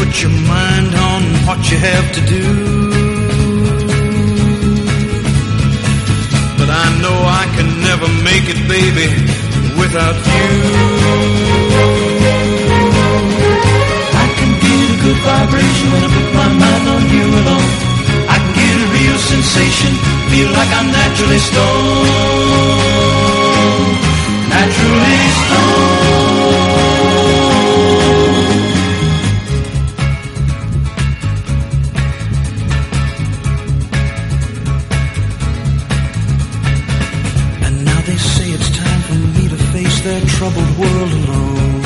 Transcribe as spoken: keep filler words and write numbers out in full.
put your mind on what you have to do. But I know I can never make it, baby, without you. I can get a good vibration when I put my mind on you alone. I can get a real sensation, feel like I'm naturally stoned. Naturally stoned. And now they say it's time for me to face their troubled world alone.